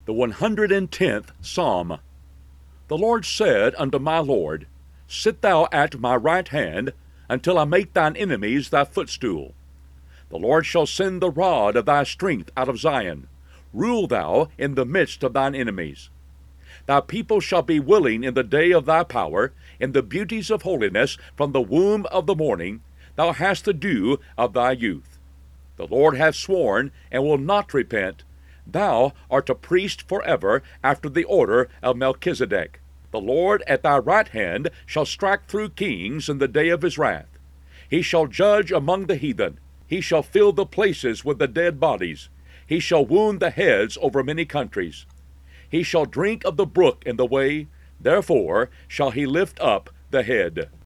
The 110th Psalm. The Lord said unto my Lord, Sit thou at my right hand, until I make thine enemies thy footstool. The Lord shall send the rod of thy strength out of Zion. Rule thou in the midst of thine enemies. Thy people shall be willing in the day of thy power, in the beauties of holiness from the womb of the morning. Thou hast the dew of thy youth. The Lord hath sworn, and will not repent. Thou art a priest forever, after the order of Melchizedek. The Lord at thy right hand shall strike through kings in the day of his wrath. He shall judge among the heathen. He shall fill the places with the dead bodies. He shall wound the heads over many countries. He shall drink of the brook in the way, therefore shall he lift up the head.